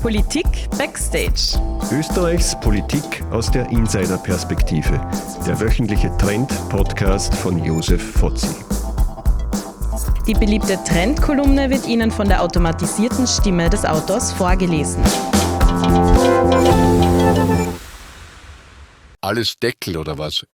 Politik Backstage. Österreichs Politik aus der Insider-Perspektive. Der wöchentliche Trend-Podcast von Josef Fotzi. Die beliebte Trendkolumne wird Ihnen von der automatisierten Stimme des Autors vorgelesen. Alles Deckel oder was?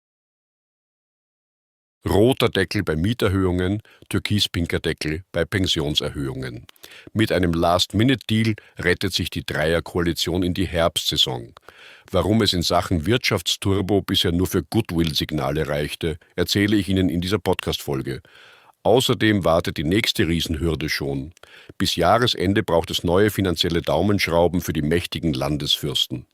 Roter Deckel bei Mieterhöhungen, türkis-pinker Deckel bei Pensionserhöhungen. Mit einem Last-Minute-Deal rettet sich die Dreierkoalition in die Herbstsaison. Warum es in Sachen Wirtschaftsturbo bisher nur für Goodwill-Signale reichte, erzähle ich Ihnen in dieser Podcast-Folge. Außerdem wartet die nächste Riesenhürde schon. Bis Jahresende braucht es neue finanzielle Daumenschrauben für die mächtigen Landesfürsten.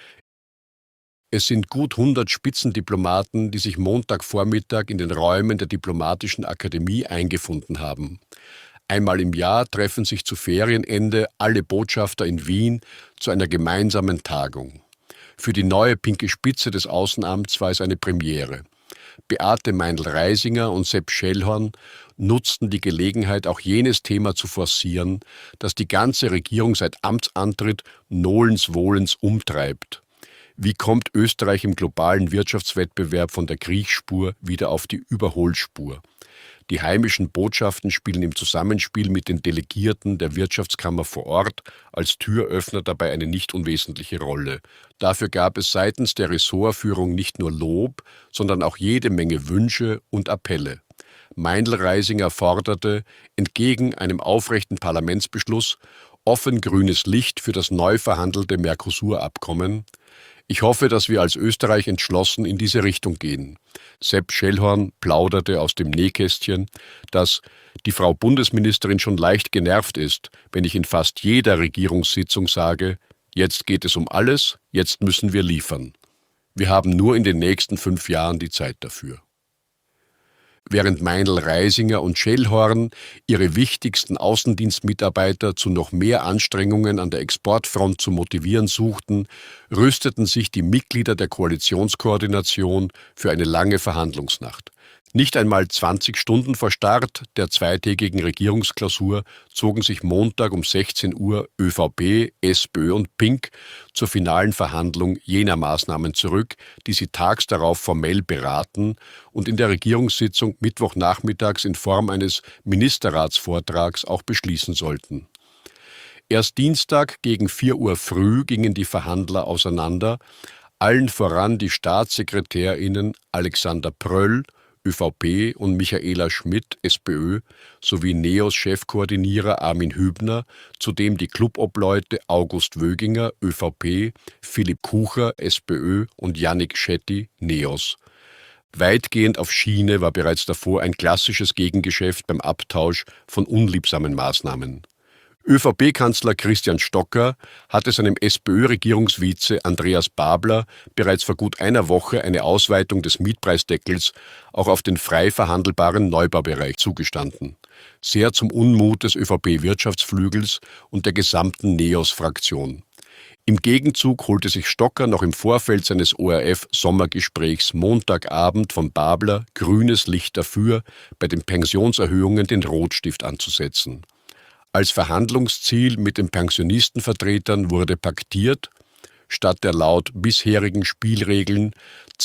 Es sind gut 100 Spitzendiplomaten, die sich Montagvormittag in den Räumen der Diplomatischen Akademie eingefunden haben. Einmal im Jahr treffen sich zu Ferienende alle Botschafter in Wien zu einer gemeinsamen Tagung. Für die neue pinke Spitze des Außenamts war es eine Premiere. Beate Meindl-Reisinger und Sepp Schellhorn nutzten die Gelegenheit, auch jenes Thema zu forcieren, das die ganze Regierung seit Amtsantritt nolens-volens umtreibt. Wie kommt Österreich im globalen Wirtschaftswettbewerb von der Kriechspur wieder auf die Überholspur? Die heimischen Botschaften spielen im Zusammenspiel mit den Delegierten der Wirtschaftskammer vor Ort als Türöffner dabei eine nicht unwesentliche Rolle. Dafür gab es seitens der Ressortführung nicht nur Lob, sondern auch jede Menge Wünsche und Appelle. Meindl-Reisinger forderte, entgegen einem aufrechten Parlamentsbeschluss, offen grünes Licht für das neu verhandelte Mercosur-Abkommen. Ich hoffe, dass wir als Österreich entschlossen in diese Richtung gehen. Sepp Schellhorn plauderte aus dem Nähkästchen, dass die Frau Bundesministerin schon leicht genervt ist, wenn ich in fast jeder Regierungssitzung sage, jetzt geht es um alles, jetzt müssen wir liefern. Wir haben nur in den nächsten 5 Jahren die Zeit dafür. Während Meindl-Reisinger und Schellhorn ihre wichtigsten Außendienstmitarbeiter zu noch mehr Anstrengungen an der Exportfront zu motivieren suchten, rüsteten sich die Mitglieder der Koalitionskoordination für eine lange Verhandlungsnacht. Nicht einmal 20 Stunden vor Start der zweitägigen Regierungsklausur zogen sich Montag um 16 Uhr ÖVP, SPÖ und Pink zur finalen Verhandlung jener Maßnahmen zurück, die sie tags darauf formell beraten und in der Regierungssitzung Mittwochnachmittags in Form eines Ministerratsvortrags auch beschließen sollten. Erst Dienstag gegen 4 Uhr früh gingen die Verhandler auseinander, allen voran die StaatssekretärInnen Alexander Pröll, ÖVP und Michaela Schmidt, SPÖ, sowie NEOS Chefkoordinierer Armin Hübner, zudem die Clubobleute August Wöginger, ÖVP, Philipp Kucher, SPÖ und Yannick Shetty, NEOS. Weitgehend auf Schiene war bereits davor ein klassisches Gegengeschäft beim Abtausch von unliebsamen Maßnahmen. ÖVP-Kanzler Christian Stocker hatte seinem SPÖ-Regierungsvize Andreas Babler bereits vor gut einer Woche eine Ausweitung des Mietpreisdeckels auch auf den frei verhandelbaren Neubaubereich zugestanden. Sehr zum Unmut des ÖVP-Wirtschaftsflügels und der gesamten NEOS-Fraktion. Im Gegenzug holte sich Stocker noch im Vorfeld seines ORF-Sommergesprächs Montagabend von Babler grünes Licht dafür, bei den Pensionserhöhungen den Rotstift anzusetzen. Als Verhandlungsziel mit den Pensionistenvertretern wurde paktiert, statt der laut bisherigen Spielregeln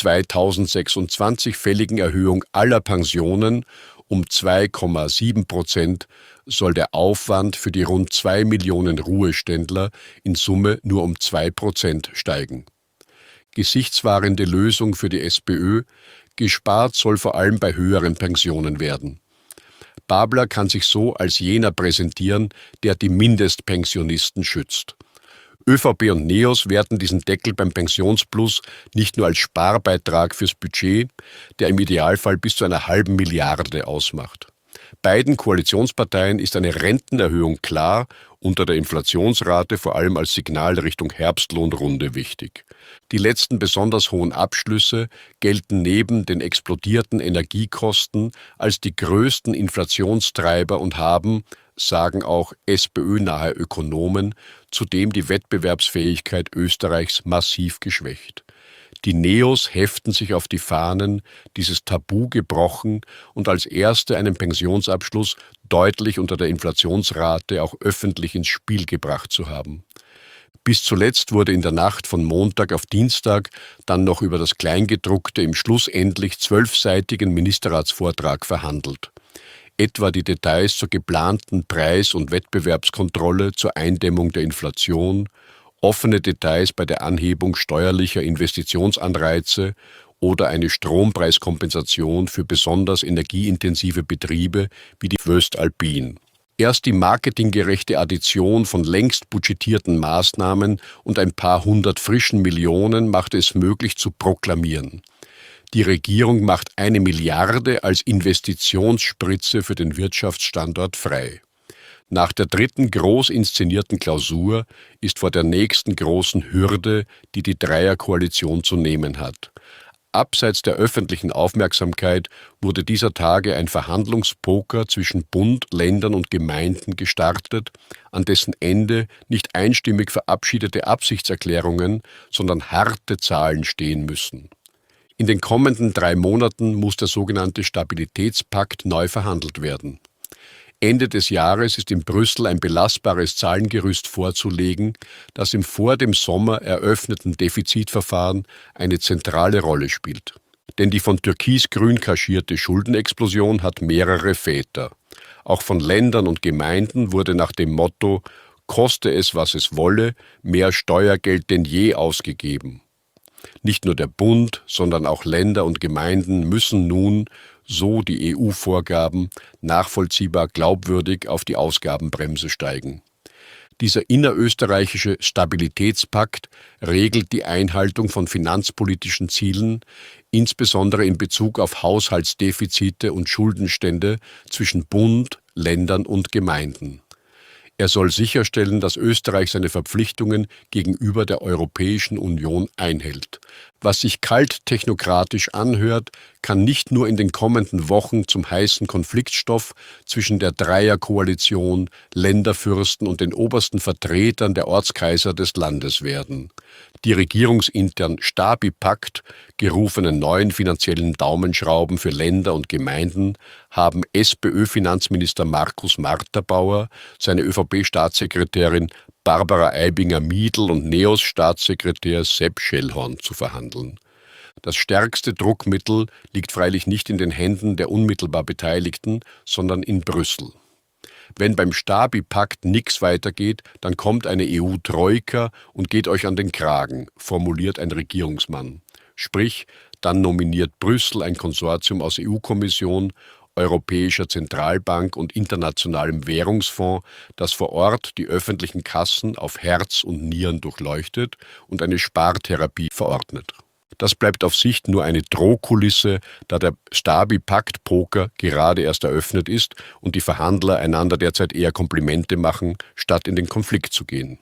2026 fälligen Erhöhung aller Pensionen um 2,7% soll der Aufwand für die rund 2 Millionen Ruheständler in Summe nur um 2% steigen. Gesichtswahrende Lösung für die SPÖ, gespart soll vor allem bei höheren Pensionen werden. Babler kann sich so als jener präsentieren, der die Mindestpensionisten schützt. ÖVP und NEOS werten diesen Deckel beim Pensionsplus nicht nur als Sparbeitrag fürs Budget, der im Idealfall bis zu einer halben Milliarde ausmacht. Beiden Koalitionsparteien ist eine Rentenerhöhung klar, unter der Inflationsrate vor allem als Signal Richtung Herbstlohnrunde wichtig. Die letzten besonders hohen Abschlüsse gelten neben den explodierten Energiekosten als die größten Inflationstreiber und haben, sagen auch SPÖ-nahe Ökonomen, zudem die Wettbewerbsfähigkeit Österreichs massiv geschwächt. Die NEOS heften sich auf die Fahnen, dieses Tabu gebrochen und als erste einen Pensionsabschluss deutlich unter der Inflationsrate auch öffentlich ins Spiel gebracht zu haben. Bis zuletzt wurde in der Nacht von Montag auf Dienstag dann noch über das Kleingedruckte im schlussendlich 12-seitigen Ministerratsvortrag verhandelt. Etwa die Details zur geplanten Preis- und Wettbewerbskontrolle zur Eindämmung der Inflation, offene Details bei der Anhebung steuerlicher Investitionsanreize oder eine Strompreiskompensation für besonders energieintensive Betriebe wie die voestalpine. Erst die marketinggerechte Addition von längst budgetierten Maßnahmen und ein paar hundert frischen Millionen machte es möglich zu proklamieren: Die Regierung macht 1 Milliarde als Investitionsspritze für den Wirtschaftsstandort frei. Nach der dritten groß inszenierten Klausur ist vor der nächsten großen Hürde, die die Dreierkoalition zu nehmen hat. Abseits der öffentlichen Aufmerksamkeit wurde dieser Tage ein Verhandlungspoker zwischen Bund, Ländern und Gemeinden gestartet, an dessen Ende nicht einstimmig verabschiedete Absichtserklärungen, sondern harte Zahlen stehen müssen. In den kommenden 3 Monaten muss der sogenannte Stabilitätspakt neu verhandelt werden. Ende des Jahres ist in Brüssel ein belastbares Zahlengerüst vorzulegen, das im vor dem Sommer eröffneten Defizitverfahren eine zentrale Rolle spielt. Denn die von Türkis-Grün kaschierte Schuldenexplosion hat mehrere Väter. Auch von Ländern und Gemeinden wurde nach dem Motto „Koste es, was es wolle“ mehr Steuergeld denn je ausgegeben. Nicht nur der Bund, sondern auch Länder und Gemeinden müssen nun, so die EU-Vorgaben, nachvollziehbar glaubwürdig auf die Ausgabenbremse steigen. Dieser innerösterreichische Stabilitätspakt regelt die Einhaltung von finanzpolitischen Zielen, insbesondere in Bezug auf Haushaltsdefizite und Schuldenstände zwischen Bund, Ländern und Gemeinden. Er soll sicherstellen, dass Österreich seine Verpflichtungen gegenüber der Europäischen Union einhält. Was sich kalt technokratisch anhört, kann nicht nur in den kommenden Wochen zum heißen Konfliktstoff zwischen der Dreierkoalition, Länderfürsten und den obersten Vertretern der Ortskaiser des Landes werden. Die regierungsintern Stabi-Pakt gerufenen neuen finanziellen Daumenschrauben für Länder und Gemeinden haben SPÖ-Finanzminister Markus Marterbauer, seine ÖVP-Staatssekretärin Barbara Aibinger-Miedl und NEOS-Staatssekretär Sepp Schellhorn zu verhandeln. Das stärkste Druckmittel liegt freilich nicht in den Händen der unmittelbar Beteiligten, sondern in Brüssel. Wenn beim Stabi-Pakt nichts weitergeht, dann kommt eine EU-Troika und geht euch an den Kragen, formuliert ein Regierungsmann. Sprich, dann nominiert Brüssel ein Konsortium aus EU-Kommission, Europäischer Zentralbank und Internationalem Währungsfonds, das vor Ort die öffentlichen Kassen auf Herz und Nieren durchleuchtet und eine Spartherapie verordnet. Das bleibt auf Sicht nur eine Drohkulisse, da der Stabi-Pakt-Poker gerade erst eröffnet ist und die Verhandler einander derzeit eher Komplimente machen, statt in den Konflikt zu gehen.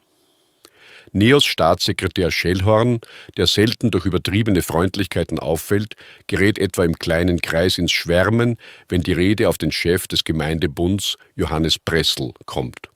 NEOS-Staatssekretär Schellhorn, der selten durch übertriebene Freundlichkeiten auffällt, gerät etwa im kleinen Kreis ins Schwärmen, wenn die Rede auf den Chef des Gemeindebunds, Johannes Pressl, kommt.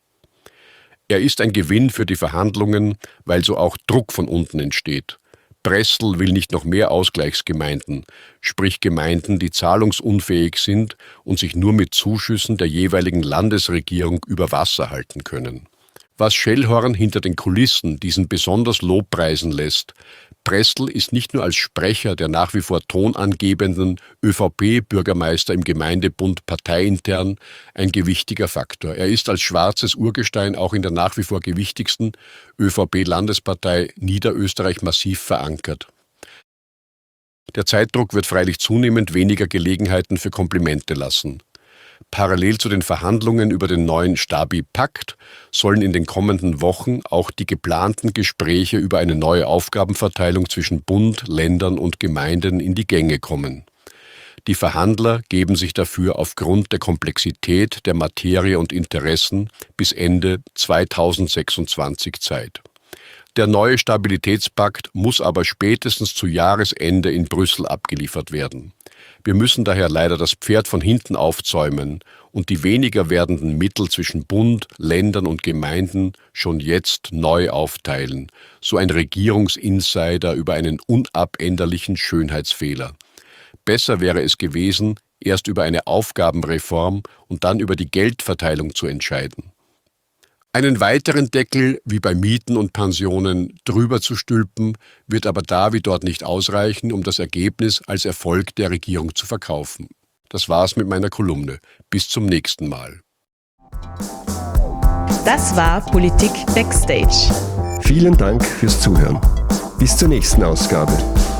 Er ist ein Gewinn für die Verhandlungen, weil so auch Druck von unten entsteht. Pressl will nicht noch mehr Ausgleichsgemeinden, sprich Gemeinden, die zahlungsunfähig sind und sich nur mit Zuschüssen der jeweiligen Landesregierung über Wasser halten können. Was Schellhorn hinter den Kulissen diesen besonders lobpreisen lässt: Pressl ist nicht nur als Sprecher der nach wie vor tonangebenden ÖVP-Bürgermeister im Gemeindebund parteiintern ein gewichtiger Faktor. Er ist als schwarzes Urgestein auch in der nach wie vor gewichtigsten ÖVP-Landespartei Niederösterreich massiv verankert. Der Zeitdruck wird freilich zunehmend weniger Gelegenheiten für Komplimente lassen. Parallel zu den Verhandlungen über den neuen Stabi-Pakt sollen in den kommenden Wochen auch die geplanten Gespräche über eine neue Aufgabenverteilung zwischen Bund, Ländern und Gemeinden in die Gänge kommen. Die Verhandler geben sich dafür aufgrund der Komplexität der Materie und Interessen bis Ende 2026 Zeit. Der neue Stabilitätspakt muss aber spätestens zu Jahresende in Brüssel abgeliefert werden. Wir müssen daher leider das Pferd von hinten aufzäumen und die weniger werdenden Mittel zwischen Bund, Ländern und Gemeinden schon jetzt neu aufteilen, so ein Regierungsinsider über einen unabänderlichen Schönheitsfehler. Besser wäre es gewesen, erst über eine Aufgabenreform und dann über die Geldverteilung zu entscheiden. Einen weiteren Deckel, wie bei Mieten und Pensionen, drüber zu stülpen, wird aber da wie dort nicht ausreichen, um das Ergebnis als Erfolg der Regierung zu verkaufen. Das war's mit meiner Kolumne. Bis zum nächsten Mal. Das war Politik Backstage. Vielen Dank fürs Zuhören. Bis zur nächsten Ausgabe.